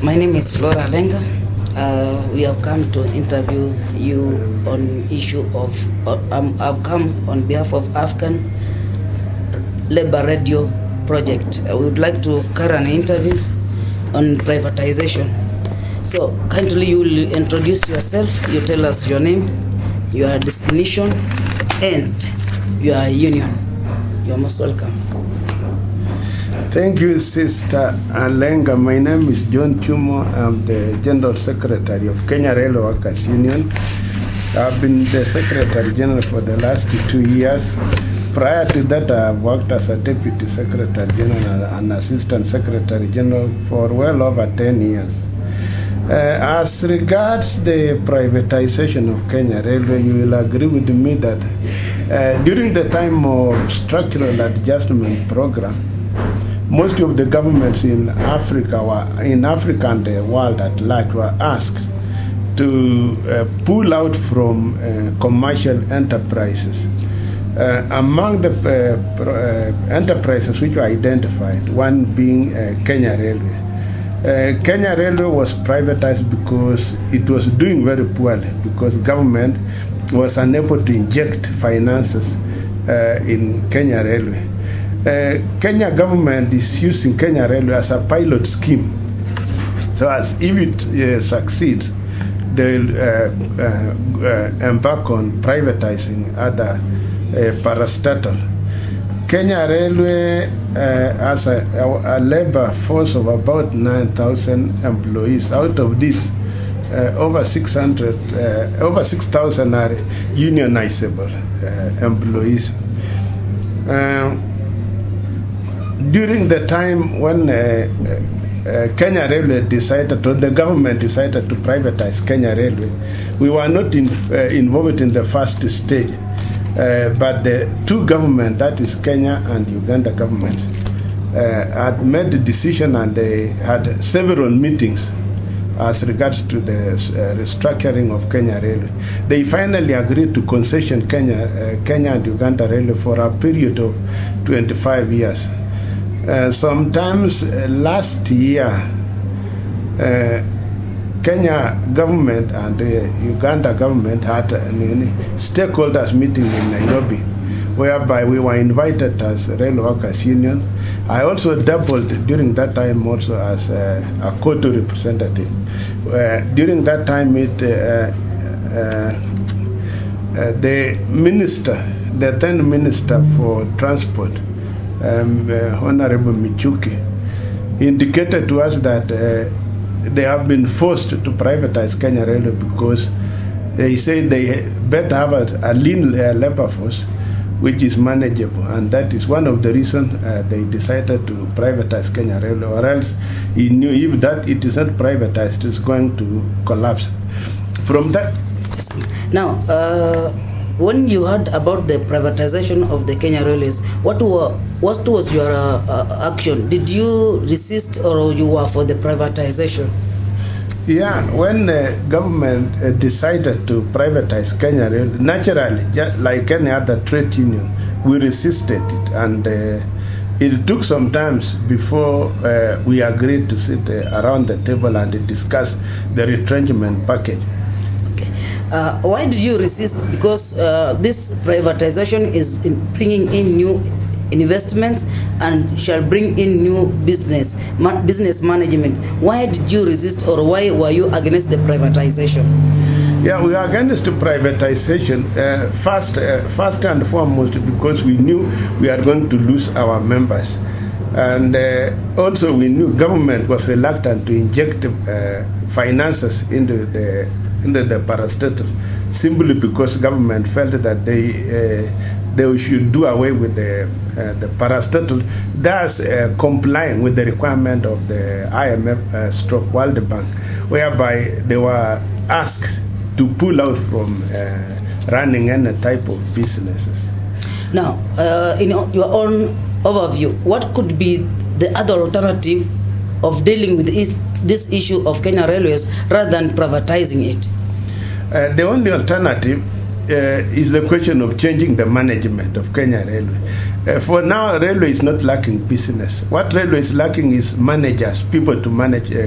My name is Flora Lenga. We have come to interview you on issue of. I've come on behalf of African Labor Radio Project. We would like to carry an interview on privatization. So kindly you will introduce yourself. You tell us your name, your destination, and your union. You are most welcome. Thank you, Sister Alenga. My name is John Chumo. I'm the General Secretary of Kenya Railway Workers Union. I've been the Secretary General for the last 2 years. Prior to that, I've worked as a Deputy Secretary General and Assistant Secretary General for well over 10 years. As regards the privatization of Kenya Railway, you will agree with me that during the time of structural adjustment program, most of the governments in Africa and the world at large were asked to pull out from commercial enterprises. Among the enterprises which were identified, one being Kenya Railway. Kenya Railway was privatized because it was doing very poorly, because government was unable to inject finances in Kenya Railway. Kenya government is using Kenya Railway as a pilot scheme. So as if it succeeds, they will embark on privatizing other parastatal. Kenya Railway has a labor force of about 9,000 employees. Out of this, over 6,000 are unionizable employees. During the time when Kenya Railway decided, or the government decided to privatize Kenya Railway, we were not involved in the first stage, but the two governments, that is Kenya and Uganda government, had made the decision, and they had several meetings as regards to the restructuring of Kenya Railway. They finally agreed to concession Kenya and Uganda Railway for a period of 25 years. Sometimes last year, Kenya government and Uganda government had a stakeholders meeting in Nairobi, whereby we were invited as Rail Workers Union. I also doubled during that time also as a Koto representative. During that time, the then minister for transport, Honorable Michuki, indicated to us that they have been forced to privatize Kenya Railway because they say they better have a lean labor force which is manageable, and that is one of the reasons they decided to privatize Kenya Railway, or else he knew if that it is not privatized, it's going to collapse. From that. Now, when you heard about the privatization of the Kenya Railways, what was your action? Did you resist, or you were for the privatization? Yeah, when the government decided to privatize Kenya Railway, naturally, just like any other trade union, we resisted it, and it took some time before we agreed to sit around the table and discuss the retrenchment package. Why did you resist? Because this privatization is bringing in new investments and shall bring in new business management. Why did you resist, or why were you against the privatization? Yeah, we are against the privatization first and foremost because we knew we are going to lose our members. And also we knew government was reluctant to inject finances into the parastatal, simply because government felt that they should do away with the parastatal, thus complying with the requirement of the IMF World Bank, whereby they were asked to pull out from running any type of businesses. Now, in your own overview, what could be the other alternative of dealing with this issue of Kenya Railways rather than privatizing it? The only alternative is the question of changing the management of Kenya Railway. For now, Railway is not lacking business. What Railway is lacking is managers, people to manage